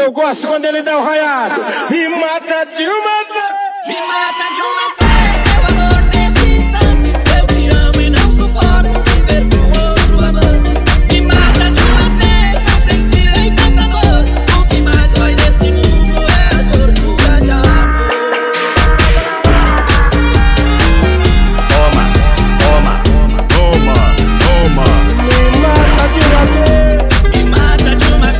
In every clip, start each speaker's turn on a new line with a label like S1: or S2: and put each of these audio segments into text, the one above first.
S1: Eu gosto quando ele dá o raiado. Me mata de uma vez.
S2: Me mata de uma vez, meu amor, nesse instante. Eu te amo e não suporto viver com outro amante. Me mata de uma vez, não sentirei tanta dor. O que mais dói neste mundo é a tortura de amor.
S3: Toma, toma, toma, toma.
S1: Me mata de uma vez.
S2: Me mata de uma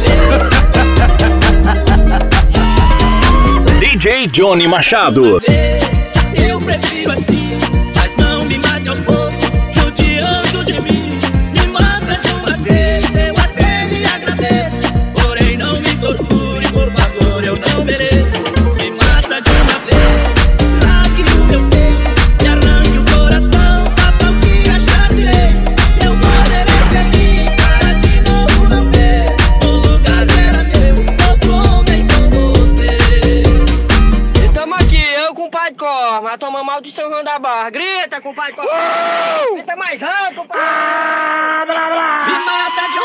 S2: vez.
S3: DJ Johnny Machado.
S2: Eu prefiro assim, mas não me mate aos poucos, judiando de mim. Me mata de uma vez, eu até lhe agradeço. Porém não me torture, por favor, eu não mereço. Me mata de uma vez, rasgue o meu peito, me arranque o coração, faça o que achar direito. Eu poderei feliz para de novo não ver. O lugar era meu, outro homem com você.
S4: Tamo aqui, eu com o pai de cor, mas toma mal de São João da Barra. Grita com o pai de cor. Grita mais alto, pai.
S2: Me mata de